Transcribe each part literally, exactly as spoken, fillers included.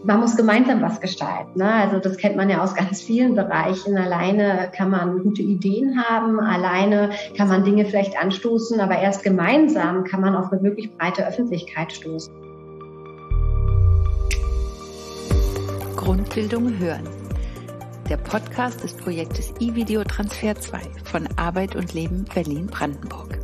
man muss gemeinsam was gestalten. Ne? Also das kennt man ja aus ganz vielen Bereichen. Alleine kann man gute Ideen haben, alleine kann man Dinge vielleicht anstoßen, aber erst gemeinsam kann man auf eine wirklich breite Öffentlichkeit stoßen. Grundbildung hören. Der Podcast des Projektes E-Video Transfer zwei von Arbeit und Leben Berlin-Brandenburg.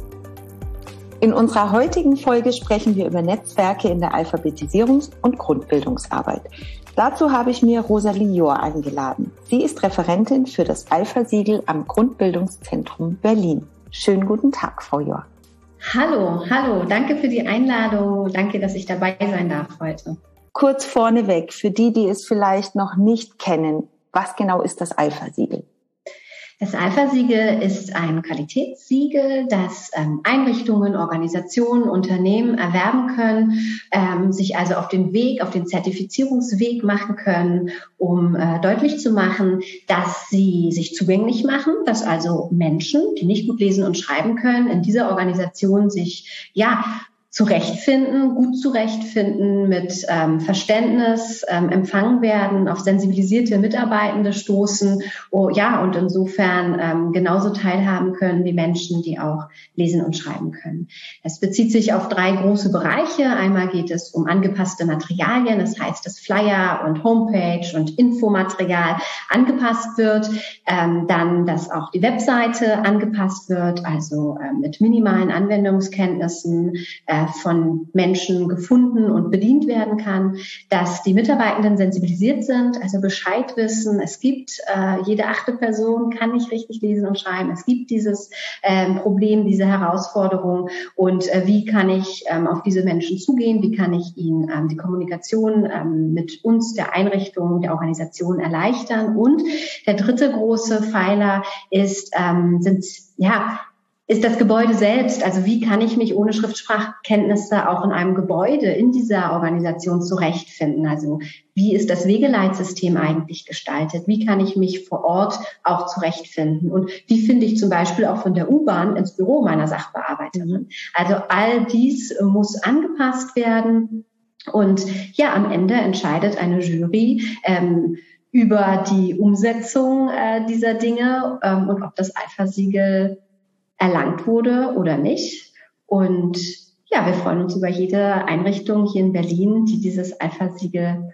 In unserer heutigen Folge sprechen wir über Netzwerke in der Alphabetisierungs- und Grundbildungsarbeit. Dazu habe ich mir Rosalie Johr eingeladen. Sie ist Referentin für das Alpha-Siegel am Grundbildungszentrum Berlin. Schönen guten Tag, Frau Johr. Hallo, hallo. Danke für die Einladung. Danke, dass ich dabei sein darf heute. Kurz vorneweg, für die, die es vielleicht noch nicht kennen, was genau ist das Alpha-Siegel? Das Alpha-Siegel ist ein Qualitätssiegel, das ähm, Einrichtungen, Organisationen, Unternehmen erwerben können, ähm, sich also auf den Weg, auf den Zertifizierungsweg machen können, um äh, deutlich zu machen, dass sie sich zugänglich machen, dass also Menschen, die nicht gut lesen und schreiben können, in dieser Organisation sich ja zurechtfinden, gut zurechtfinden, mit ähm, Verständnis ähm, empfangen werden, auf sensibilisierte Mitarbeitende stoßen, oh, ja, und insofern ähm, genauso teilhaben können wie Menschen, die auch lesen und schreiben können. Es bezieht sich auf drei große Bereiche. Einmal geht es um angepasste Materialien, das heißt, dass Flyer und Homepage und Infomaterial angepasst wird, ähm, dann, dass auch die Webseite angepasst wird, also äh, mit minimalen Anwendungskenntnissen, äh, von Menschen gefunden und bedient werden kann, dass die Mitarbeitenden sensibilisiert sind, also Bescheid wissen. Es gibt, äh, jede achte Person kann nicht richtig lesen und schreiben. Es gibt dieses äh, Problem, diese Herausforderung. Und äh, wie kann ich ähm, auf diese Menschen zugehen? Wie kann ich ihnen ähm, die Kommunikation ähm, mit uns, der Einrichtung, der Organisation erleichtern? Und der dritte große Pfeiler ist, ähm, sind, ja, ist das Gebäude selbst. Also wie kann ich mich ohne Schriftsprachkenntnisse auch in einem Gebäude, in dieser Organisation zurechtfinden? Also wie ist das Wegeleitsystem eigentlich gestaltet? Wie kann ich mich vor Ort auch zurechtfinden? Und wie finde ich zum Beispiel auch von der U-Bahn ins Büro meiner Sachbearbeiterin? Also all dies muss angepasst werden. Und ja, am Ende entscheidet eine Jury ähm, über die Umsetzung äh, dieser Dinge ähm, und ob das Alpha-Siegel erlangt wurde oder nicht. Und ja, wir freuen uns über jede Einrichtung hier in Berlin, die dieses Alpha-Siegel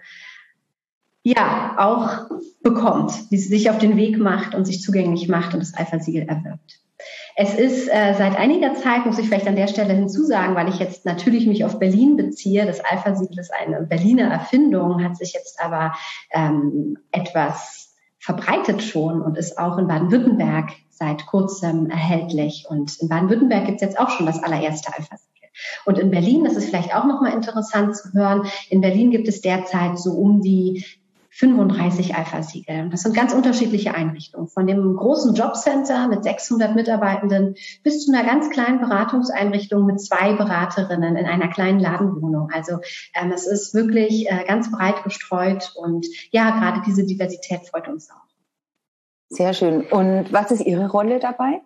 ja auch bekommt, die sich auf den Weg macht und sich zugänglich macht und das Alpha-Siegel erwirbt. Es ist äh, seit einiger Zeit, muss ich vielleicht an der Stelle hinzusagen, weil ich jetzt natürlich mich auf Berlin beziehe, das Alpha-Siegel ist eine Berliner Erfindung, hat sich jetzt aber ähm, etwas verbreitet schon und ist auch in Baden-Württemberg seit kurzem erhältlich. Und in Baden-Württemberg gibt es jetzt auch schon das allererste Alpha-Siegel. Und in Berlin, das ist vielleicht auch nochmal interessant zu hören, in Berlin gibt es derzeit so um die fünfunddreißig Alpha-Siegel. Das sind ganz unterschiedliche Einrichtungen. Von dem großen Jobcenter mit sechshundert Mitarbeitenden bis zu einer ganz kleinen Beratungseinrichtung mit zwei Beraterinnen in einer kleinen Ladenwohnung. Also ähm, es ist wirklich äh, ganz breit gestreut und ja, gerade diese Diversität freut uns auch. Sehr schön. Und was ist Ihre Rolle dabei?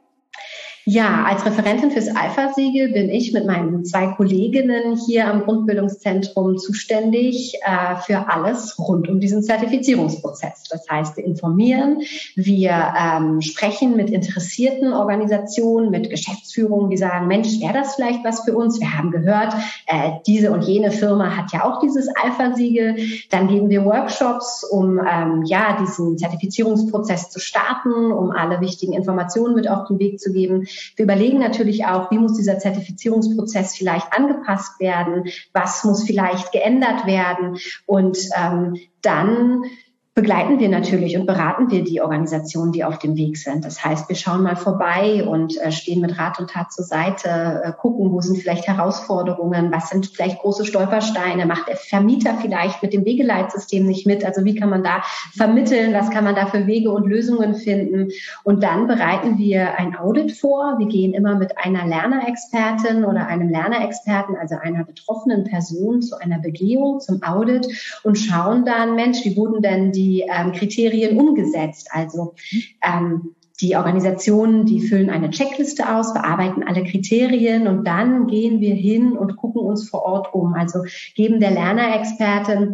Ja, als Referentin fürs Alpha-Siegel bin ich mit meinen zwei Kolleginnen hier am Grundbildungszentrum zuständig äh, für alles rund um diesen Zertifizierungsprozess. Das heißt, wir informieren, wir ähm, sprechen mit interessierten Organisationen, mit Geschäftsführungen, die sagen, Mensch, wäre das vielleicht was für uns? Wir haben gehört, äh, diese und jene Firma hat ja auch dieses Alpha-Siegel. Dann geben wir Workshops, um ähm, ja diesen Zertifizierungsprozess zu starten, um alle wichtigen Informationen mit auf den Weg zu geben. Wir überlegen natürlich auch, wie muss dieser Zertifizierungsprozess vielleicht angepasst werden, was muss vielleicht geändert werden und ähm, dann begleiten wir natürlich und beraten wir die Organisationen, die auf dem Weg sind. Das heißt, wir schauen mal vorbei und äh, stehen mit Rat und Tat zur Seite, äh, gucken, wo sind vielleicht Herausforderungen, was sind vielleicht große Stolpersteine, macht der Vermieter vielleicht mit dem Wegeleitsystem nicht mit, also wie kann man da vermitteln, was kann man da für Wege und Lösungen finden. Und dann bereiten wir ein Audit vor. Wir gehen immer mit einer Lernerexpertin oder einem Lernerexperten, also einer betroffenen Person, zu einer Begehung, zum Audit und schauen dann, Mensch, wie wurden denn die die ähm, Kriterien umgesetzt. Also ähm, die Organisationen, die füllen eine Checkliste aus, bearbeiten alle Kriterien und dann gehen wir hin und gucken uns vor Ort um. Also geben der Lernerexpertin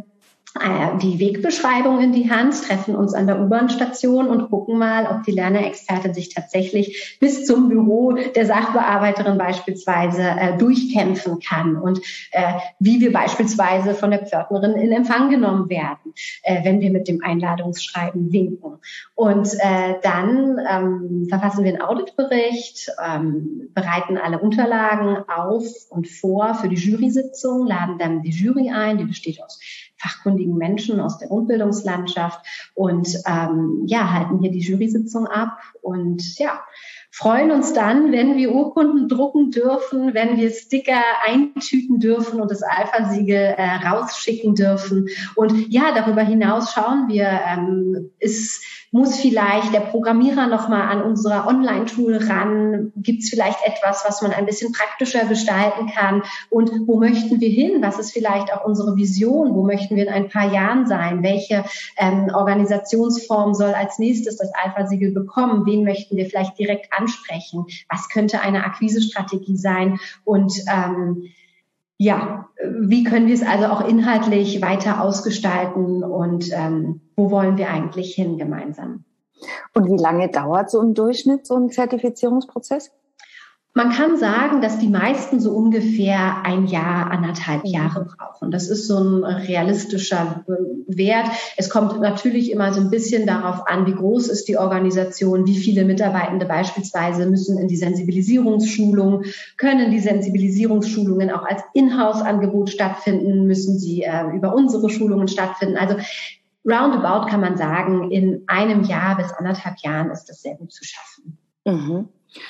die Wegbeschreibung in die Hand, treffen uns an der U-Bahn-Station und gucken mal, ob die Lernerexpertin sich tatsächlich bis zum Büro der Sachbearbeiterin beispielsweise äh, durchkämpfen kann und äh, wie wir beispielsweise von der Pförtnerin in Empfang genommen werden, äh, wenn wir mit dem Einladungsschreiben winken. Und äh, dann ähm, verfassen wir einen Auditbericht, ähm, bereiten alle Unterlagen auf und vor für die Jury-Sitzung, laden dann die Jury ein, die besteht aus fachkundigen Menschen aus der Grundbildungslandschaft und ähm, ja, halten hier die Jury-Sitzung ab und ja, freuen uns dann, wenn wir Urkunden drucken dürfen, wenn wir Sticker eintüten dürfen und das Alpha-Siegel äh, rausschicken dürfen. Und ja, darüber hinaus schauen wir, ähm, ist, muss vielleicht der Programmierer nochmal an unser Online-Tool ran? Gibt es vielleicht etwas, was man ein bisschen praktischer gestalten kann? Und wo möchten wir hin? Was ist vielleicht auch unsere Vision? Wo möchten wir in ein paar Jahren sein? Welche ähm, Organisationsform soll als nächstes das Alpha-Siegel bekommen? Wen möchten wir vielleicht direkt ansprechen? Was könnte eine Akquisestrategie sein? Und ähm, ja, wie können wir es also auch inhaltlich weiter ausgestalten und ähm, wo wollen wir eigentlich hin gemeinsam? Und wie lange dauert so im Durchschnitt so ein Zertifizierungsprozess? Man kann sagen, dass die meisten so ungefähr ein Jahr, anderthalb Jahre brauchen. Das ist so ein realistischer Wert. Es kommt natürlich immer so ein bisschen darauf an, wie groß ist die Organisation, wie viele Mitarbeitende beispielsweise müssen in die Sensibilisierungsschulung, können die Sensibilisierungsschulungen auch als Inhouse-Angebot stattfinden, müssen sie äh, über unsere Schulungen stattfinden. Also roundabout kann man sagen, in einem Jahr bis anderthalb Jahren ist das sehr gut zu schaffen. Mhm.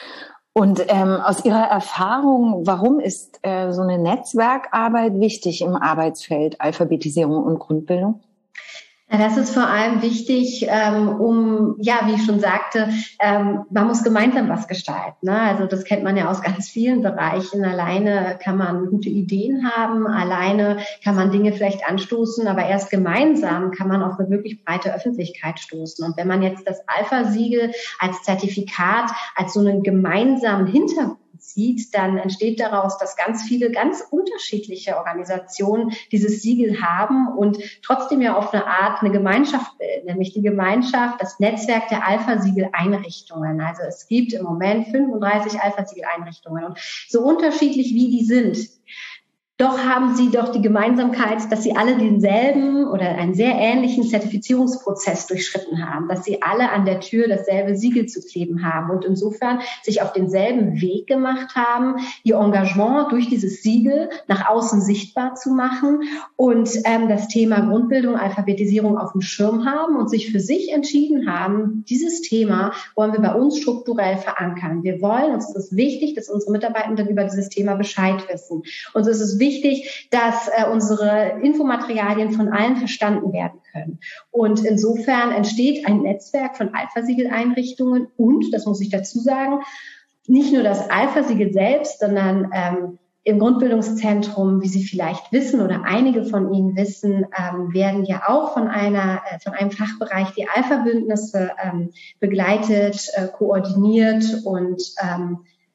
Und ähm, aus Ihrer Erfahrung, warum ist äh, so eine Netzwerkarbeit wichtig im Arbeitsfeld Alphabetisierung und Grundbildung? Das ist vor allem wichtig, ähm, um, ja, wie ich schon sagte, ähm, man muss gemeinsam was gestalten. Ne? Also das kennt man ja aus ganz vielen Bereichen. Alleine kann man gute Ideen haben, alleine kann man Dinge vielleicht anstoßen, aber erst gemeinsam kann man auf eine wirklich breite Öffentlichkeit stoßen. Und wenn man jetzt das Alpha-Siegel als Zertifikat, als so einen gemeinsamen Hintergrund sieht, dann entsteht daraus, dass ganz viele ganz unterschiedliche Organisationen dieses Siegel haben und trotzdem ja auf eine Art eine Gemeinschaft bilden, nämlich die Gemeinschaft, das Netzwerk der Alpha-Siegel-Einrichtungen. Also es gibt im Moment fünfunddreißig Alpha-Siegel-Einrichtungen und so unterschiedlich wie die sind, doch haben sie doch die Gemeinsamkeit, dass sie alle denselben oder einen sehr ähnlichen Zertifizierungsprozess durchschritten haben, dass sie alle an der Tür dasselbe Siegel zu kleben haben und insofern sich auf denselben Weg gemacht haben, ihr Engagement durch dieses Siegel nach außen sichtbar zu machen und ähm, das Thema Grundbildung, Alphabetisierung auf dem Schirm haben und sich für sich entschieden haben, dieses Thema wollen wir bei uns strukturell verankern. Wir wollen, uns ist es wichtig, dass unsere Mitarbeitenden über dieses Thema Bescheid wissen. Uns ist es wichtig, wichtig, dass äh, unsere Infomaterialien von allen verstanden werden können. Und insofern entsteht ein Netzwerk von Alpha-Siegel-Einrichtungen und, das muss ich dazu sagen, nicht nur das Alpha-Siegel selbst, sondern ähm, im Grundbildungszentrum, wie Sie vielleicht wissen oder einige von Ihnen wissen, ähm, werden ja auch von einer, äh, von einem Fachbereich die Alpha-Bündnisse ähm, begleitet, äh, koordiniert und ähm,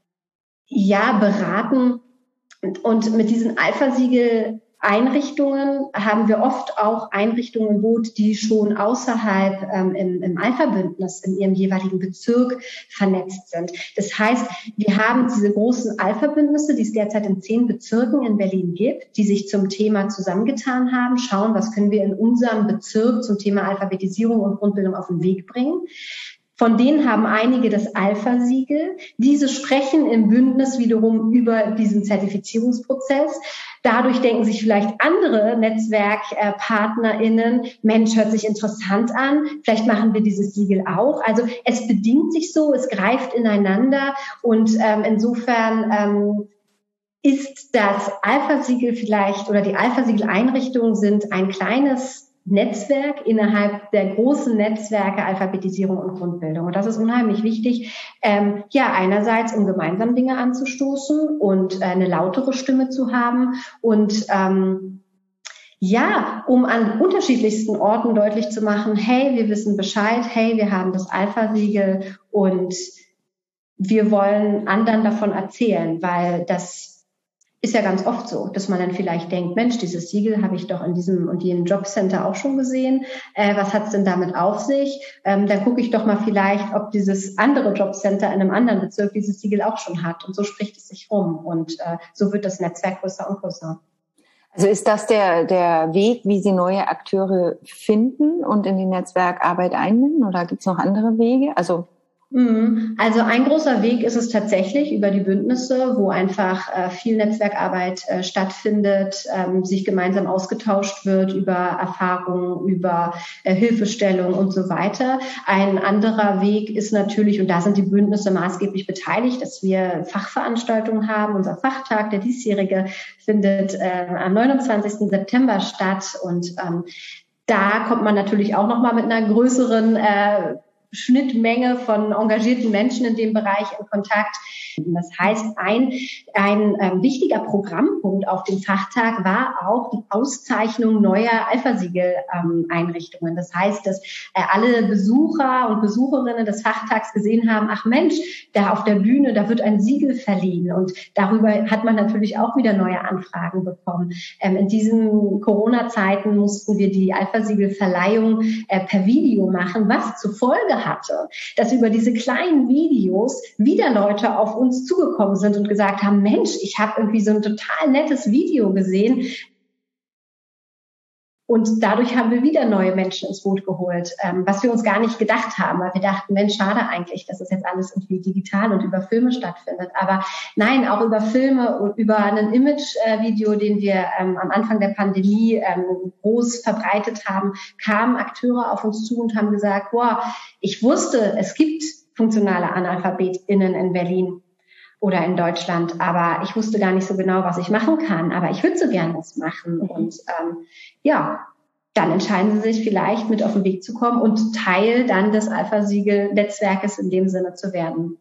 ja beraten. Und mit diesen Alpha-Siegel-Einrichtungen haben wir oft auch Einrichtungen im Boot, die schon außerhalb ähm, im, im Alpha-Bündnis in ihrem jeweiligen Bezirk vernetzt sind. Das heißt, wir haben diese großen Alpha-Bündnisse, die es derzeit in zehn Bezirken in Berlin gibt, die sich zum Thema zusammengetan haben, schauen, was können wir in unserem Bezirk zum Thema Alphabetisierung und Grundbildung auf den Weg bringen. Von denen haben einige das Alpha-Siegel. Diese sprechen im Bündnis wiederum über diesen Zertifizierungsprozess. Dadurch denken sich vielleicht andere NetzwerkpartnerInnen, Mensch, hört sich interessant an, vielleicht machen wir dieses Siegel auch. Also es bedingt sich so, es greift ineinander und ähm, insofern ähm, ist das Alpha-Siegel vielleicht oder die Alpha-Siegel-Einrichtungen sind ein kleines Netzwerk innerhalb der großen Netzwerke Alphabetisierung und Grundbildung. Und das ist unheimlich wichtig, ähm, ja, einerseits, um gemeinsam Dinge anzustoßen und äh, eine lautere Stimme zu haben und ähm, ja, um an unterschiedlichsten Orten deutlich zu machen, hey, wir wissen Bescheid, hey, wir haben das Alpha-Siegel und wir wollen anderen davon erzählen, weil das ist ja ganz oft so, dass man dann vielleicht denkt, Mensch, dieses Siegel habe ich doch in diesem und jenem Jobcenter auch schon gesehen. Äh, was hat's denn damit auf sich? Ähm, dann gucke ich doch mal vielleicht, ob dieses andere Jobcenter in einem anderen Bezirk dieses Siegel auch schon hat. Und so spricht es sich rum. Und äh, so wird das Netzwerk größer und größer. Also ist das der, der Weg, wie Sie neue Akteure finden und in die Netzwerkarbeit einbinden? Oder gibt es noch andere Wege? Also Also ein großer Weg ist es tatsächlich über die Bündnisse, wo einfach äh, viel Netzwerkarbeit äh, stattfindet, ähm, sich gemeinsam ausgetauscht wird über Erfahrungen, über äh, Hilfestellung und so weiter. Ein anderer Weg ist natürlich, und da sind die Bündnisse maßgeblich beteiligt, dass wir Fachveranstaltungen haben. Unser Fachtag, der diesjährige, findet äh, am neunundzwanzigsten September statt und ähm, da kommt man natürlich auch nochmal mit einer größeren äh, Schnittmenge von engagierten Menschen in dem Bereich in Kontakt. Das heißt, ein, ein ähm, wichtiger Programmpunkt auf dem Fachtag war auch die Auszeichnung neuer Alpha-Siegel-Einrichtungen. Ähm, das heißt, dass äh, alle Besucher und Besucherinnen des Fachtags gesehen haben, ach Mensch, da auf der Bühne, da wird ein Siegel verliehen. Und darüber hat man natürlich auch wieder neue Anfragen bekommen. Ähm, in diesen Corona-Zeiten mussten wir die Alpha-Siegel-Verleihung äh, per Video machen, was zur Folge hatte, dass über diese kleinen Videos wieder Leute auf uns zugekommen sind und gesagt haben, Mensch, ich habe irgendwie so ein total nettes Video gesehen. Und dadurch haben wir wieder neue Menschen ins Boot geholt, ähm, was wir uns gar nicht gedacht haben, weil wir dachten, Mensch, schade eigentlich, dass es jetzt alles irgendwie digital und über Filme stattfindet. Aber nein, auch über Filme und über ein Image-Video, äh, den wir ähm, am Anfang der Pandemie ähm, groß verbreitet haben, kamen Akteure auf uns zu und haben gesagt, boah, ich wusste, es gibt funktionale AnalphabetInnen in Berlin oder in Deutschland, aber ich wusste gar nicht so genau, was ich machen kann, aber ich würde so gerne was machen. Und ähm, ja, dann entscheiden sie sich vielleicht, mit auf den Weg zu kommen und Teil dann des Alpha-Siegel-Netzwerkes in dem Sinne zu werden.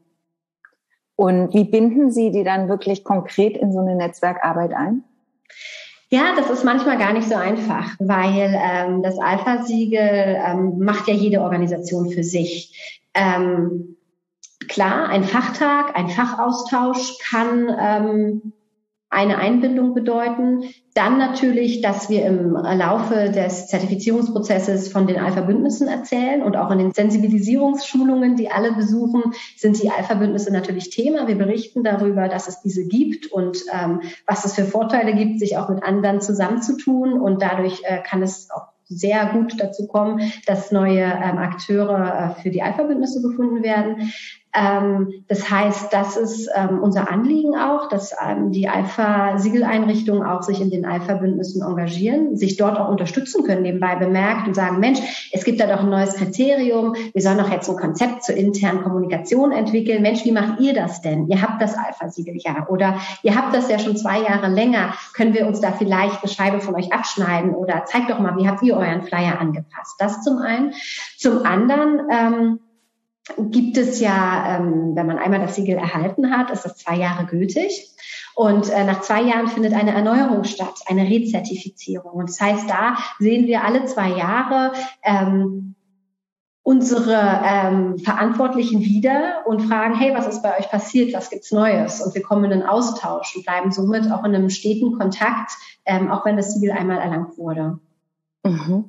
Und wie binden Sie die dann wirklich konkret in so eine Netzwerkarbeit ein? Ja, das ist manchmal gar nicht so einfach, weil ähm, das Alpha-Siegel ähm, macht ja jede Organisation für sich. Ähm, Klar, ein Fachtag, ein Fachaustausch kann ähm, eine Einbindung bedeuten. Dann natürlich, dass wir im Laufe des Zertifizierungsprozesses von den Alpha-Bündnissen erzählen und auch in den Sensibilisierungsschulungen, die alle besuchen, sind die Alpha-Bündnisse natürlich Thema. Wir berichten darüber, dass es diese gibt und ähm, was es für Vorteile gibt, sich auch mit anderen zusammenzutun. Und dadurch äh, kann es auch sehr gut dazu kommen, dass neue ähm, Akteure äh, für die Alpha-Bündnisse gefunden werden. Ähm, das heißt, das ist ähm, unser Anliegen auch, dass ähm, die Alpha-Siegel-Einrichtungen auch sich in den Alpha-Bündnissen engagieren, sich dort auch unterstützen können, nebenbei bemerkt, und sagen, Mensch, es gibt da doch ein neues Kriterium, wir sollen doch jetzt ein Konzept zur internen Kommunikation entwickeln. Mensch, wie macht ihr das denn? Ihr habt das Alpha-Siegel ja oder ihr habt das ja schon zwei Jahre länger. Können wir uns da vielleicht eine Scheibe von euch abschneiden oder zeigt doch mal, wie habt ihr euren Flyer angepasst? Das zum einen. Zum anderen ähm, gibt es ja, ähm, wenn man einmal das Siegel erhalten hat, ist das zwei Jahre gültig. Und äh, nach zwei Jahren findet eine Erneuerung statt, eine Rezertifizierung. Und das heißt, da sehen wir alle zwei Jahre ähm, unsere ähm, Verantwortlichen wieder und fragen, hey, was ist bei euch passiert, was gibt's Neues? Und wir kommen in einen Austausch und bleiben somit auch in einem steten Kontakt, ähm, auch wenn das Siegel einmal erlangt wurde. Mhm.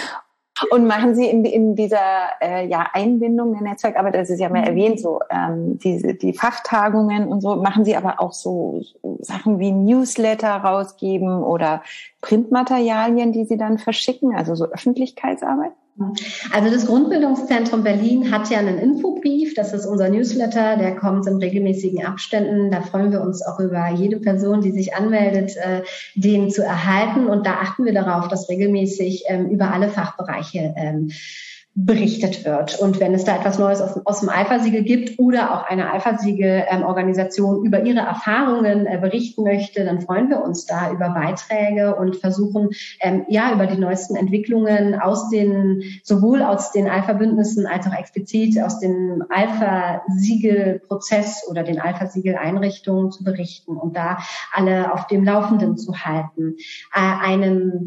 Und machen Sie in, in dieser äh, ja, Einbindung der Netzwerkarbeit, das ist ja mehr erwähnt, so ähm, diese die Fachtagungen und so, machen Sie aber auch so, so Sachen wie Newsletter rausgeben oder Printmaterialien, die Sie dann verschicken, also so Öffentlichkeitsarbeit? Also das Grundbildungszentrum Berlin hat ja einen Infobrief, das ist unser Newsletter, der kommt in regelmäßigen Abständen. Da freuen wir uns auch über jede Person, die sich anmeldet, äh, den zu erhalten. Und da achten wir darauf, dass regelmäßig ähm, über alle Fachbereiche ähm, berichtet wird. Und wenn es da etwas Neues aus, aus dem Alpha-Siegel gibt oder auch eine Alpha-Siegel-Organisation ähm, über ihre Erfahrungen äh, berichten möchte, dann freuen wir uns da über Beiträge und versuchen, ähm, ja, über die neuesten Entwicklungen aus den, sowohl aus den Alpha-Bündnissen als auch explizit aus dem Alpha-Siegel-Prozess oder den Alpha-Siegel-Einrichtungen zu berichten und da alle auf dem Laufenden zu halten. Äh, einem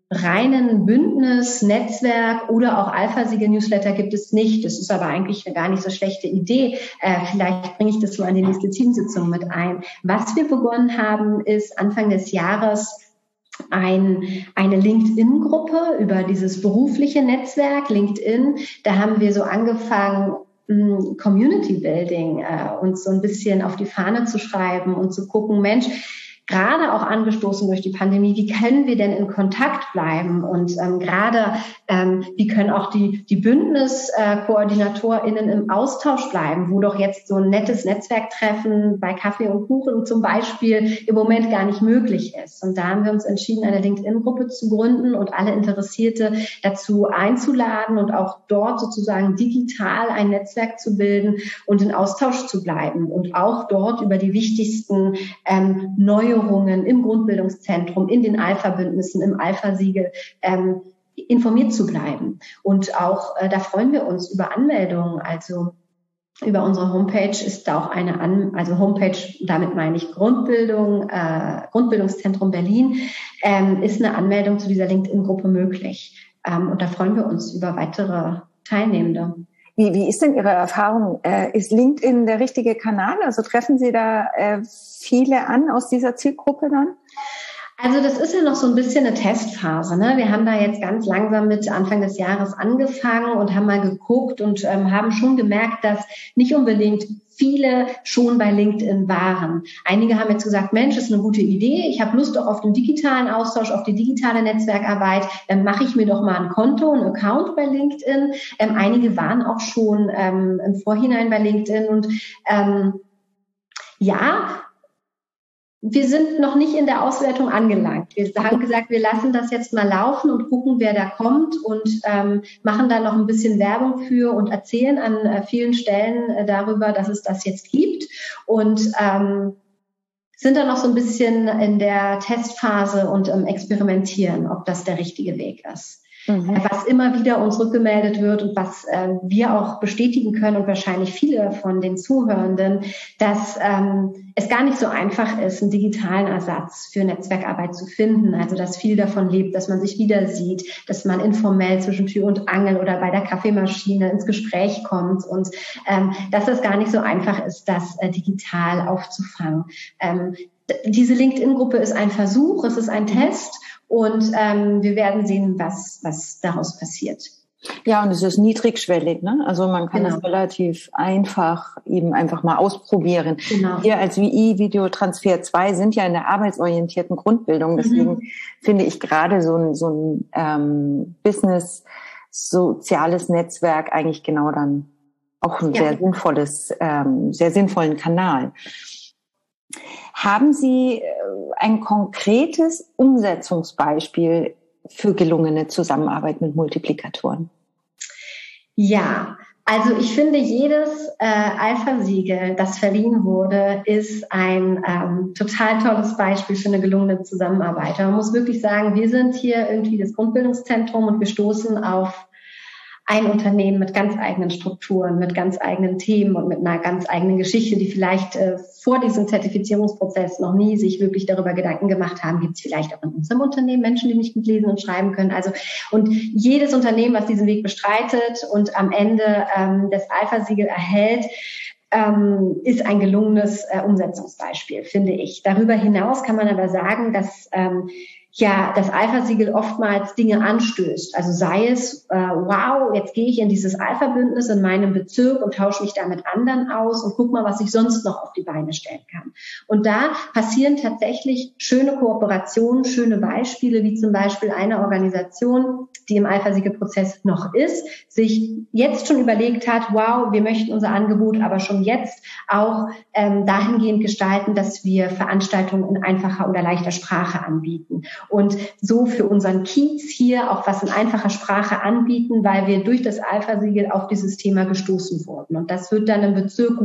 reinen Bündnis, Netzwerk oder auch Alpha-Siegel-Newsletter gibt es nicht. Das ist aber eigentlich eine gar nicht so schlechte Idee. Äh, vielleicht bringe ich das mal an die nächste Teamsitzung mit ein. Was wir begonnen haben, ist Anfang des Jahres ein, eine LinkedIn-Gruppe über dieses berufliche Netzwerk LinkedIn. Da haben wir so angefangen, Community Building äh, uns so ein bisschen auf die Fahne zu schreiben und zu gucken, Mensch, gerade auch angestoßen durch die Pandemie, wie können wir denn in Kontakt bleiben? Und ähm, gerade, ähm, wie können auch die, die BündniskoordinatorInnen im Austausch bleiben, wo doch jetzt so ein nettes Netzwerktreffen bei Kaffee und Kuchen zum Beispiel im Moment gar nicht möglich ist. Und da haben wir uns entschieden, eine LinkedIn-Gruppe zu gründen und alle Interessierte dazu einzuladen und auch dort sozusagen digital ein Netzwerk zu bilden und in Austausch zu bleiben und auch dort über die wichtigsten ähm, neue im Grundbildungszentrum, in den Alpha-Bündnissen, im Alpha-Siegel ähm, informiert zu bleiben. Und auch äh, da freuen wir uns über Anmeldungen. Also über unsere Homepage ist da auch eine An, also Homepage, damit meine ich Grundbildung, äh, Grundbildungszentrum Berlin, ähm, ist eine Anmeldung zu dieser LinkedIn-Gruppe möglich. Ähm, und da freuen wir uns über weitere Teilnehmende. Wie, wie ist denn Ihre Erfahrung? Äh, ist LinkedIn der richtige Kanal? Also treffen Sie da äh, viele an aus dieser Zielgruppe dann? Also das ist ja noch so ein bisschen eine Testphase, ne? Wir haben da jetzt ganz langsam mit Anfang des Jahres angefangen und haben mal geguckt und ähm, haben schon gemerkt, dass nicht unbedingt viele schon bei LinkedIn waren. Einige haben jetzt gesagt, Mensch, das ist eine gute Idee, ich habe Lust auch auf den digitalen Austausch, auf die digitale Netzwerkarbeit, dann mache ich mir doch mal ein Konto, ein Account bei LinkedIn. Ähm, einige waren auch schon ähm, im Vorhinein bei LinkedIn und ähm, ja, wir sind noch nicht in der Auswertung angelangt. Wir haben gesagt, wir lassen das jetzt mal laufen und gucken, wer da kommt und ähm, machen da noch ein bisschen Werbung für und erzählen an äh, vielen Stellen äh, darüber, dass es das jetzt gibt und ähm, sind da noch so ein bisschen in der Testphase und ähm, experimentieren, ob das der richtige Weg ist. Mhm. Was immer wieder uns rückgemeldet wird und was äh, wir auch bestätigen können und wahrscheinlich viele von den Zuhörenden, dass ähm, es gar nicht so einfach ist, einen digitalen Ersatz für Netzwerkarbeit zu finden. Also dass viel davon lebt, dass man sich wieder sieht, dass man informell zwischen Tür und Angel oder bei der Kaffeemaschine ins Gespräch kommt und ähm, dass es gar nicht so einfach ist, das äh, digital aufzufangen. Ähm, diese LinkedIn-Gruppe ist ein Versuch, es ist ein Test. Und ähm, wir werden sehen, was was daraus passiert. Ja, und es ist niedrigschwellig, ne? Also man kann genau. das relativ einfach eben einfach mal ausprobieren. Genau. Wir als W I-Videotransfer zwei sind ja in der arbeitsorientierten Grundbildung. Deswegen mhm. finde ich gerade so ein, so ein ähm, Business-soziales Netzwerk eigentlich genau dann auch ein ja. sehr sinnvolles, ähm, sehr sinnvollen Kanal. Haben Sie ein konkretes Umsetzungsbeispiel für gelungene Zusammenarbeit mit Multiplikatoren? Ja, also ich finde, jedes äh, Alpha-Siegel, das verliehen wurde, ist ein ähm, total tolles Beispiel für eine gelungene Zusammenarbeit. Man muss wirklich sagen, wir sind hier irgendwie das Grundbildungszentrum und wir stoßen auf ein Unternehmen mit ganz eigenen Strukturen, mit ganz eigenen Themen und mit einer ganz eigenen Geschichte, die vielleicht äh, vor diesem Zertifizierungsprozess noch nie sich wirklich darüber Gedanken gemacht haben. Gibt es vielleicht auch in unserem Unternehmen Menschen, die nicht gut lesen und schreiben können? Also und jedes Unternehmen, was diesen Weg bestreitet und am Ende ähm, das Alpha-Siegel erhält, ähm, ist ein gelungenes äh, Umsetzungsbeispiel, finde ich. Darüber hinaus kann man aber sagen, dass ähm, ja das Alpha-Siegel oftmals Dinge anstößt. Also sei es, äh, wow, jetzt gehe ich in dieses Alpha-Bündnis in meinem Bezirk und tausche mich da mit anderen aus und guck mal, was ich sonst noch auf die Beine stellen kann. Und da passieren tatsächlich schöne Kooperationen, schöne Beispiele, wie zum Beispiel eine Organisation, die im Alpha-Siegel-Prozess noch ist, sich jetzt schon überlegt hat, wow, wir möchten unser Angebot aber schon jetzt auch ähm, dahingehend gestalten, dass wir Veranstaltungen in einfacher oder leichter Sprache anbieten. Und so für unseren Kiez hier auch was in einfacher Sprache anbieten, weil wir durch das Alpha-Siegel auf dieses Thema gestoßen wurden. Und das wird dann im Bezirk gut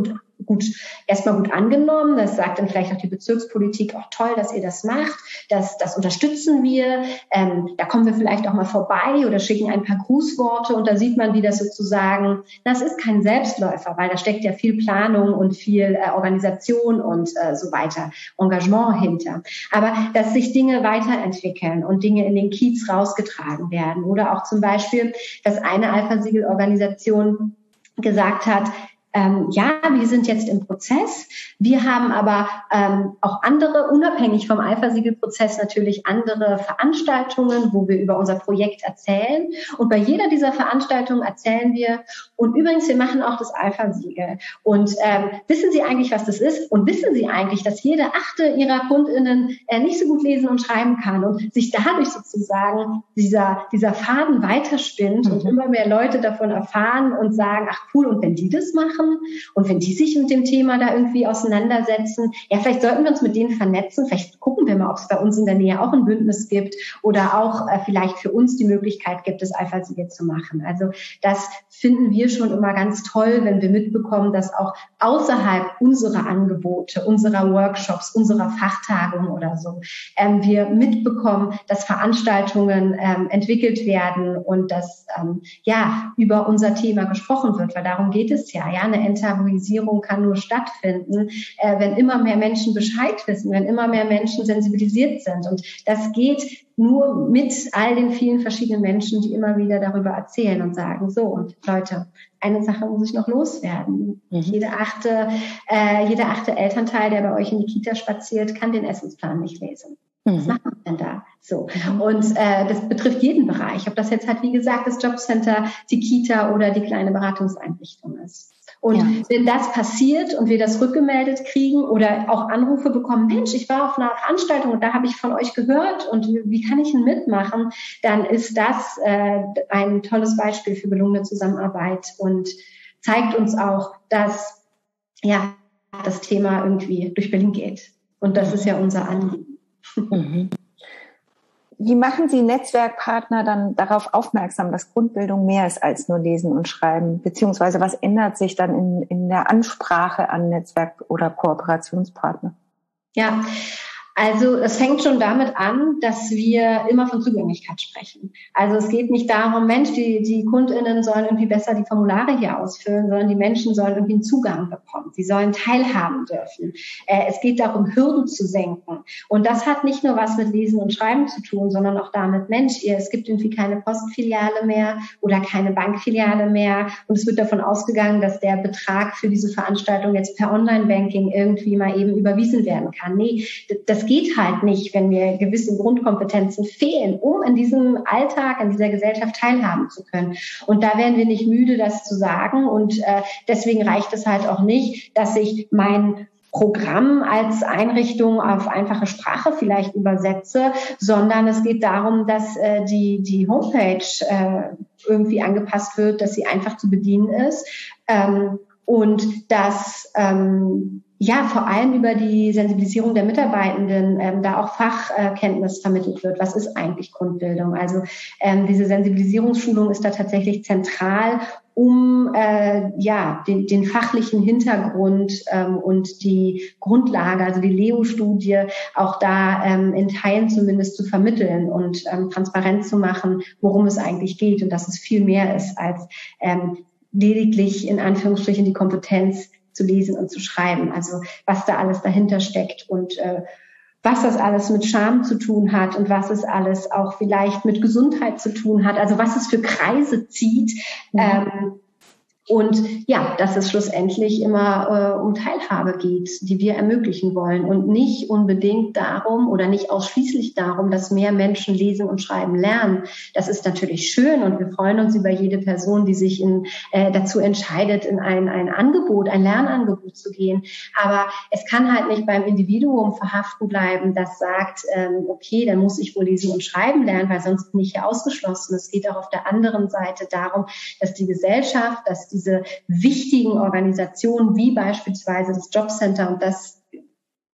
gut, erstmal gut angenommen. Das sagt dann vielleicht auch die Bezirkspolitik, auch toll, dass ihr das macht. Das, das unterstützen wir. Ähm, da kommen wir vielleicht auch mal vorbei oder schicken ein paar Grußworte und da sieht man, wie das sozusagen, das ist kein Selbstläufer, weil da steckt ja viel Planung und viel äh, Organisation und äh, so weiter, Engagement hinter. Aber dass sich Dinge weiterentwickeln und Dinge in den Kiez rausgetragen werden oder auch zum Beispiel, dass eine Alpha-Siegel-Organisation gesagt hat, Ähm, ja, wir sind jetzt im Prozess. Wir haben aber ähm, auch andere, unabhängig vom Alpha-Siegel-Prozess natürlich andere Veranstaltungen, wo wir über unser Projekt erzählen. Und bei jeder dieser Veranstaltungen erzählen wir, und übrigens, wir machen auch das Alpha-Siegel. Und ähm, wissen Sie eigentlich, was das ist? Und wissen Sie eigentlich, dass jede achte Ihrer KundInnen äh, nicht so gut lesen und schreiben kann und sich dadurch sozusagen dieser, dieser Faden weiterspinnt mhm. und immer mehr Leute davon erfahren und sagen, ach cool, und wenn die das machen, und wenn die sich mit dem Thema da irgendwie auseinandersetzen, ja, vielleicht sollten wir uns mit denen vernetzen. Vielleicht gucken wir mal, ob es bei uns in der Nähe auch ein Bündnis gibt oder auch äh, vielleicht für uns die Möglichkeit gibt, das Alpha-Siegel zu machen. Also das finden wir schon immer ganz toll, wenn wir mitbekommen, dass auch außerhalb unserer Angebote, unserer Workshops, unserer Fachtagungen oder so, ähm, wir mitbekommen, dass Veranstaltungen ähm, entwickelt werden und dass ähm, ja über unser Thema gesprochen wird, weil darum geht es ja. Ja, eine Enttabuisierung kann nur stattfinden, äh, wenn immer mehr Menschen Bescheid wissen, wenn immer mehr Menschen sensibilisiert sind. Und das geht nur mit all den vielen verschiedenen Menschen, die immer wieder darüber erzählen und sagen, so, und Leute, eine Sache muss ich noch loswerden. Mhm. Jede achte, äh, jeder achte Elternteil, der bei euch in die Kita spaziert, kann den Essensplan nicht lesen. Mhm. Was macht man denn da? So. Und äh, das betrifft jeden Bereich, ob das jetzt halt, wie gesagt, das Jobcenter, die Kita oder die kleine Beratungseinrichtung ist. Und ja. wenn das passiert und wir das rückgemeldet kriegen oder auch Anrufe bekommen, Mensch, ich war auf einer Veranstaltung und da habe ich von euch gehört und wie kann ich denn mitmachen, dann ist das äh, ein tolles Beispiel für gelungene Zusammenarbeit und zeigt uns auch, dass ja das Thema irgendwie durch Berlin geht. Und das ist ja unser Anliegen. Mhm. Wie machen Sie Netzwerkpartner dann darauf aufmerksam, dass Grundbildung mehr ist als nur Lesen und Schreiben? Beziehungsweise was ändert sich dann in, in der Ansprache an Netzwerk- oder Kooperationspartner? Ja, also es fängt schon damit an, dass wir immer von Zugänglichkeit sprechen. Also es geht nicht darum, Mensch, die, die KundInnen sollen irgendwie besser die Formulare hier ausfüllen, sondern die Menschen sollen irgendwie einen Zugang bekommen. Sie sollen teilhaben dürfen. Äh, es geht darum, Hürden zu senken. Und das hat nicht nur was mit Lesen und Schreiben zu tun, sondern auch damit, Mensch, ihr, es gibt irgendwie keine Postfiliale mehr oder keine Bankfiliale mehr. Und es wird davon ausgegangen, dass der Betrag für diese Veranstaltung jetzt per Online-Banking irgendwie mal eben überwiesen werden kann. Nee, das Das geht halt nicht, wenn mir gewisse Grundkompetenzen fehlen, um in diesem Alltag, in dieser Gesellschaft teilhaben zu können. Und da werden wir nicht müde, das zu sagen. Und äh, deswegen reicht es halt auch nicht, dass ich mein Programm als Einrichtung auf einfache Sprache vielleicht übersetze, sondern es geht darum, dass äh, die, die Homepage äh, irgendwie angepasst wird, dass sie einfach zu bedienen ist ähm, und dass ähm, ja, vor allem über die Sensibilisierung der Mitarbeitenden ähm, da auch Fachkenntnis äh, vermittelt wird. Was ist eigentlich Grundbildung? Also ähm, diese Sensibilisierungsschulung ist da tatsächlich zentral, um äh, ja den, den fachlichen Hintergrund ähm, und die Grundlage, also die L E O-Studie, auch da ähm, in Teilen zumindest zu vermitteln und ähm, transparent zu machen, worum es eigentlich geht und dass es viel mehr ist als ähm, lediglich in Anführungsstrichen die Kompetenz zu lesen und zu schreiben, also was da alles dahinter steckt und äh, was das alles mit Scham zu tun hat und was es alles auch vielleicht mit Gesundheit zu tun hat, also was es für Kreise zieht. Mhm. Ähm, und ja, dass es schlussendlich immer äh, um Teilhabe geht, die wir ermöglichen wollen und nicht unbedingt darum oder nicht ausschließlich darum, dass mehr Menschen lesen und schreiben lernen. Das ist natürlich schön und wir freuen uns über jede Person, die sich in, äh, dazu entscheidet, in ein, ein Angebot, ein Lernangebot zu gehen. Aber es kann halt nicht beim Individuum verhaften bleiben, das sagt, ähm, okay, dann muss ich wohl lesen und schreiben lernen, weil sonst bin ich ja ausgeschlossen. Es geht auch auf der anderen Seite darum, dass die Gesellschaft, dass diese wichtigen Organisationen wie beispielsweise das Jobcenter und das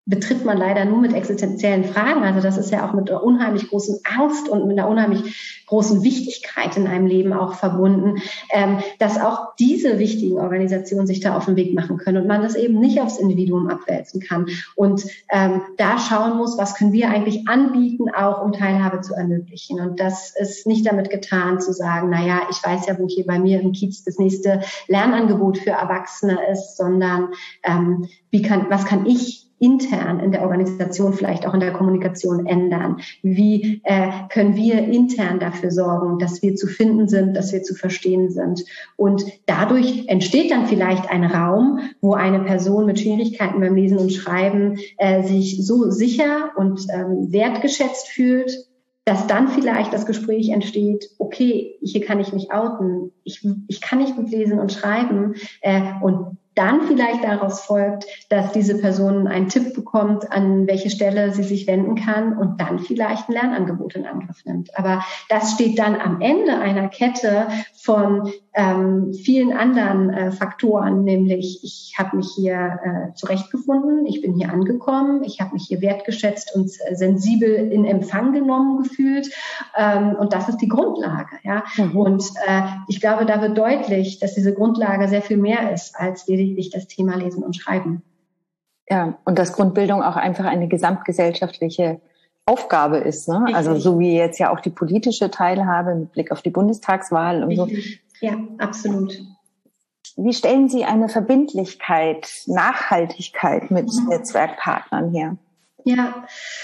betritt man leider nur mit existenziellen Fragen. Also das ist ja auch mit einer unheimlich großen Angst und mit einer unheimlich großen Wichtigkeit in einem Leben auch verbunden, ähm, dass auch diese wichtigen Organisationen sich da auf den Weg machen können und man das eben nicht aufs Individuum abwälzen kann. Und ähm, da schauen muss, was können wir eigentlich anbieten, auch um Teilhabe zu ermöglichen. Und das ist nicht damit getan zu sagen, na ja, ich weiß ja, wo hier bei mir im Kiez das nächste Lernangebot für Erwachsene ist, sondern ähm, wie kann, was kann ich intern in der Organisation, vielleicht auch in der Kommunikation ändern? Wie äh, können wir intern dafür sorgen, dass wir zu finden sind, dass wir zu verstehen sind? Und dadurch entsteht dann vielleicht ein Raum, wo eine Person mit Schwierigkeiten beim Lesen und Schreiben äh, sich so sicher und ähm, wertgeschätzt fühlt, dass dann vielleicht das Gespräch entsteht, okay, hier kann ich mich outen, ich, ich kann nicht gut lesen und schreiben äh, und dann vielleicht daraus folgt, dass diese Person einen Tipp bekommt, an welche Stelle sie sich wenden kann und dann vielleicht ein Lernangebot in Angriff nimmt. Aber das steht dann am Ende einer Kette von ähm, vielen anderen äh, Faktoren, nämlich ich habe mich hier äh, zurechtgefunden, ich bin hier angekommen, ich habe mich hier wertgeschätzt und äh, sensibel in Empfang genommen gefühlt ähm, und das ist die Grundlage. Ja? Mhm. Und äh, ich glaube, da wird deutlich, dass diese Grundlage sehr viel mehr ist als lediglich das Thema Lesen und Schreiben. Ja, und dass Grundbildung auch einfach eine gesamtgesellschaftliche Aufgabe ist, ne? Also so wie jetzt ja auch die politische Teilhabe mit Blick auf die Bundestagswahl und so. Ja, absolut. Wie stellen Sie eine Verbindlichkeit, Nachhaltigkeit mit mhm. Netzwerkpartnern her? Ja,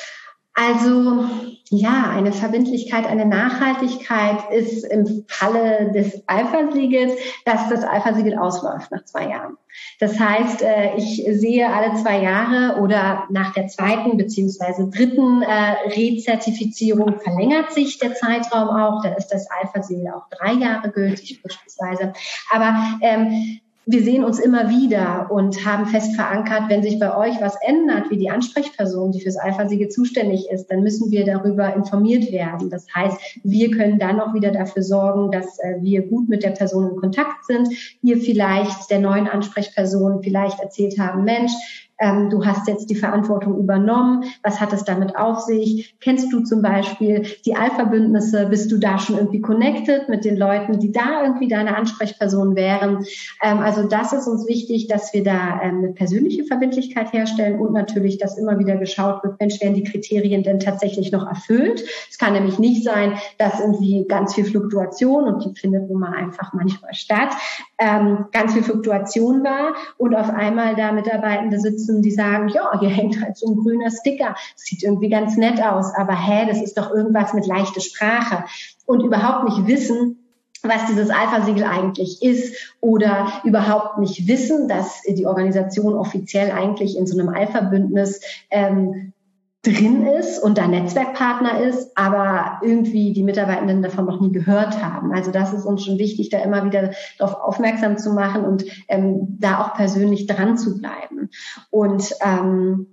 also ja, eine Verbindlichkeit, eine Nachhaltigkeit ist im Falle des Alpha-Siegels, dass das Alpha-Siegel ausläuft nach zwei Jahren. Das heißt, ich sehe alle zwei Jahre oder nach der zweiten beziehungsweise dritten Rezertifizierung verlängert sich der Zeitraum auch. Da ist das Alpha-Siegel auch drei Jahre gültig beispielsweise. Aber ähm, wir sehen uns immer wieder und haben fest verankert, wenn sich bei euch was ändert, wie die Ansprechperson, die fürs Alpha-Siegel zuständig ist, dann müssen wir darüber informiert werden. Das heißt, wir können dann auch wieder dafür sorgen, dass äh, wir gut mit der Person in Kontakt sind. Ihr vielleicht der neuen Ansprechperson vielleicht erzählt haben, Mensch, Ähm, du hast jetzt die Verantwortung übernommen. Was hat es damit auf sich? Kennst du zum Beispiel die Alpha-Bündnisse? Bist du da schon irgendwie connected mit den Leuten, die da irgendwie deine Ansprechperson wären? Ähm, also das ist uns wichtig, dass wir da ähm, eine persönliche Verbindlichkeit herstellen und natürlich, dass immer wieder geschaut wird, Mensch, werden die Kriterien denn tatsächlich noch erfüllt? Es kann nämlich nicht sein, dass irgendwie ganz viel Fluktuation, und die findet nun mal einfach manchmal statt, ähm, ganz viel Fluktuation war und auf einmal da Mitarbeitende sitzen, die sagen, ja, hier hängt halt so ein grüner Sticker, sieht irgendwie ganz nett aus, aber hä, das ist doch irgendwas mit leichter Sprache und überhaupt nicht wissen, was dieses Alpha-Siegel eigentlich ist oder überhaupt nicht wissen, dass die Organisation offiziell eigentlich in so einem Alpha-Bündnis ähm, drin ist und da Netzwerkpartner ist, aber irgendwie die Mitarbeitenden davon noch nie gehört haben. Also das ist uns schon wichtig, da immer wieder darauf aufmerksam zu machen und ähm, da auch persönlich dran zu bleiben. Und ähm,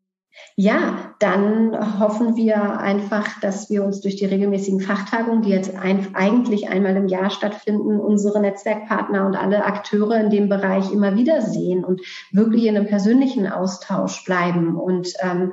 ja, dann hoffen wir einfach, dass wir uns durch die regelmäßigen Fachtagungen, die jetzt ein, eigentlich einmal im Jahr stattfinden, unsere Netzwerkpartner und alle Akteure in dem Bereich immer wieder sehen und wirklich in einem persönlichen Austausch bleiben und ähm,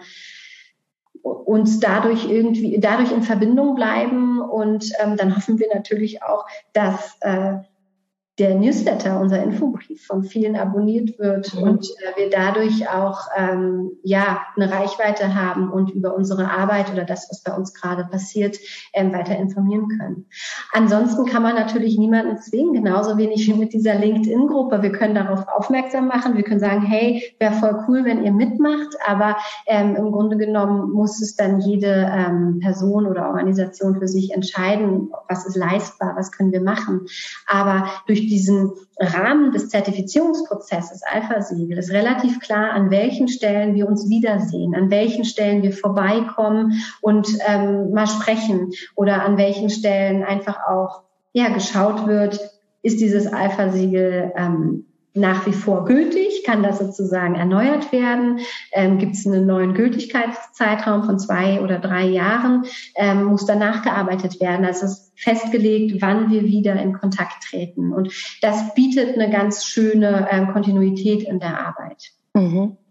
uns dadurch irgendwie dadurch in Verbindung bleiben und ähm, dann hoffen wir natürlich auch, dass äh, der Newsletter, unser Infobrief, von vielen abonniert wird mhm. und äh, wir dadurch auch ähm, ja eine Reichweite haben und über unsere Arbeit oder das, was bei uns gerade passiert, ähm, weiter informieren können. Ansonsten kann man natürlich niemanden zwingen, genauso wenig wie mit dieser LinkedIn-Gruppe. Wir können darauf aufmerksam machen, wir können sagen, hey, wäre voll cool, wenn ihr mitmacht, aber ähm, im Grunde genommen muss es dann jede ähm, Person oder Organisation für sich entscheiden, was ist leistbar, was können wir machen. Aber durch diesen Rahmen des Zertifizierungsprozesses Alpha-Siegel ist relativ klar, an welchen Stellen wir uns wiedersehen, an welchen Stellen wir vorbeikommen und ähm, mal sprechen oder an welchen Stellen einfach auch ja geschaut wird, ist dieses Alpha-Siegel ähm, nach wie vor gültig, kann das sozusagen erneuert werden, ähm, gibt es einen neuen Gültigkeitszeitraum von zwei oder drei Jahren, ähm, muss danach gearbeitet werden. Also es ist festgelegt, wann wir wieder in Kontakt treten. Und das bietet eine ganz schöne ähm, Kontinuität in der Arbeit. Mhm.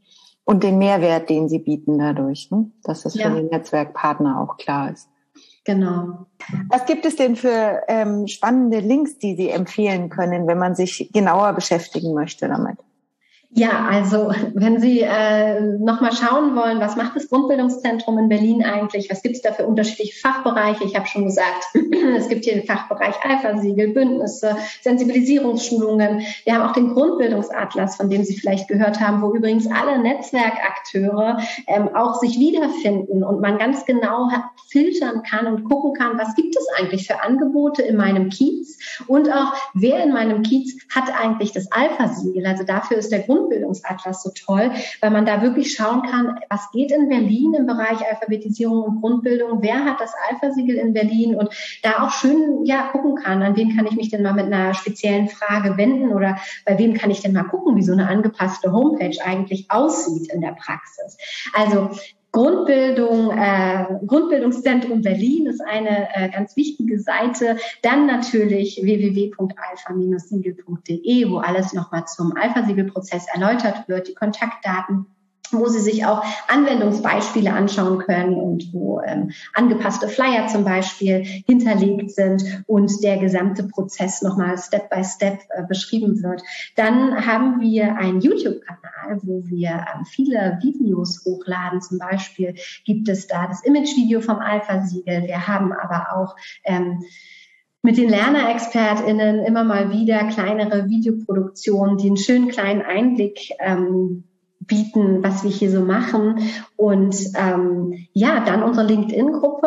Und den Mehrwert, den Sie bieten dadurch, ne? Dass das ja. für den Netzwerkpartner auch klar ist. Genau. Was gibt es denn für ähm, spannende Links, die Sie empfehlen können, wenn man sich genauer beschäftigen möchte damit? Ja, also wenn Sie äh, nochmal schauen wollen, was macht das Grundbildungszentrum in Berlin eigentlich? Was gibt es da für unterschiedliche Fachbereiche? Ich habe schon gesagt, es gibt hier den Fachbereich Alpha-Siegel, Bündnisse, Sensibilisierungsschulungen. Wir haben auch den Grundbildungsatlas, von dem Sie vielleicht gehört haben, wo übrigens alle Netzwerkakteure ähm, auch sich wiederfinden und man ganz genau filtern kann und gucken kann, was gibt es eigentlich für Angebote in meinem Kiez und auch, wer in meinem Kiez hat eigentlich das Alpha-Siegel. Also dafür ist der Grund Grundbildungsatlas so toll, weil man da wirklich schauen kann, was geht in Berlin im Bereich Alphabetisierung und Grundbildung, wer hat das Alpha-Siegel in Berlin und da auch schön ja gucken kann, an wen kann ich mich denn mal mit einer speziellen Frage wenden oder bei wem kann ich denn mal gucken, wie so eine angepasste Homepage eigentlich aussieht in der Praxis. Also Grundbildung, äh, Grundbildungszentrum Berlin ist eine äh, ganz wichtige Seite. Dann natürlich w w w punkt alpha siegel punkt d e, wo alles nochmal zum Alpha-Siegel-Prozess erläutert wird, die Kontaktdaten, wo Sie sich auch Anwendungsbeispiele anschauen können und wo ähm, angepasste Flyer zum Beispiel hinterlegt sind und der gesamte Prozess nochmal Step by Step äh, beschrieben wird. Dann haben wir einen YouTube-Kanal, wo wir ähm, viele Videos hochladen. Zum Beispiel gibt es da das Image-Video vom Alpha-Siegel. Wir haben aber auch ähm, mit den LernerexpertInnen immer mal wieder kleinere Videoproduktionen, die einen schönen kleinen Einblick ähm, bieten, was wir hier so machen. Und ähm, ja, dann unsere LinkedIn-Gruppe.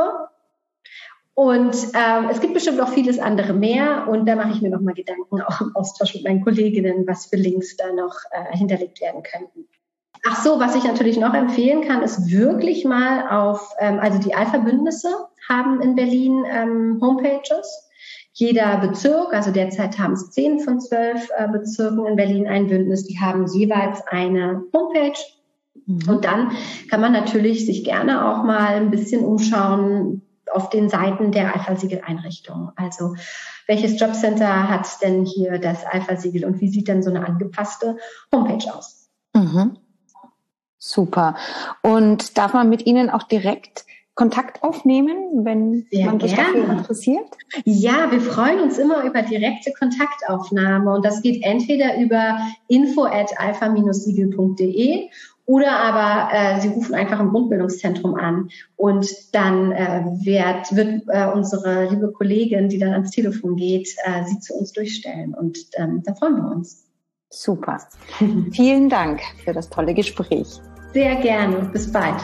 Und ähm, es gibt bestimmt auch vieles andere mehr. Und da mache ich mir nochmal Gedanken, auch im Austausch mit meinen Kolleginnen, was für Links da noch äh, hinterlegt werden könnten. Ach so, was ich natürlich noch empfehlen kann, ist wirklich mal auf, ähm, also die Alpha-Bündnisse haben in Berlin ähm, Homepages. Jeder Bezirk, also derzeit haben es zehn von zwölf äh, Bezirken in Berlin ein Bündnis, die haben jeweils eine Homepage. Mhm. Und dann kann man natürlich sich gerne auch mal ein bisschen umschauen auf den Seiten der Alpha-Siegel-Einrichtungen. Also welches Jobcenter hat denn hier das Alpha-Siegel und wie sieht denn so eine angepasste Homepage aus? Mhm. Super. Und darf man mit Ihnen auch direkt Kontakt aufnehmen, wenn Sehr man sich dafür interessiert? Ja, wir freuen uns immer über direkte Kontaktaufnahme und das geht entweder über info at alpha siegel punkt d e oder aber äh, Sie rufen einfach im Grundbildungszentrum an und dann äh, wird, wird äh, unsere liebe Kollegin, die dann ans Telefon geht, äh, Sie zu uns durchstellen und ähm, da freuen wir uns. Super. Vielen Dank für das tolle Gespräch. Sehr gerne. Bis bald.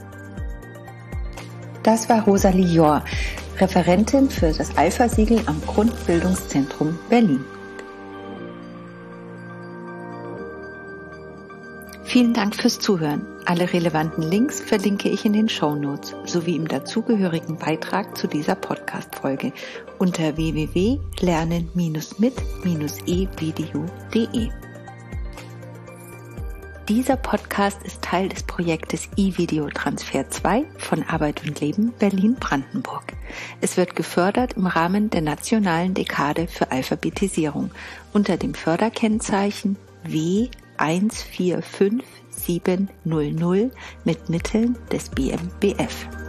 Das war Rosalie Johr, Referentin für das Alpha-Siegel am Grundbildungszentrum Berlin. Vielen Dank fürs Zuhören. Alle relevanten Links verlinke ich in den Shownotes sowie im dazugehörigen Beitrag zu dieser Podcast-Folge unter w w w punkt lernen mit e video punkt d e. Dieser Podcast ist Teil des Projektes E-Video Transfer zwei von Arbeit und Leben Berlin-Brandenburg. Es wird gefördert im Rahmen der nationalen Dekade für Alphabetisierung unter dem Förderkennzeichen W eins vier fünf sieben null null mit Mitteln des B M B F.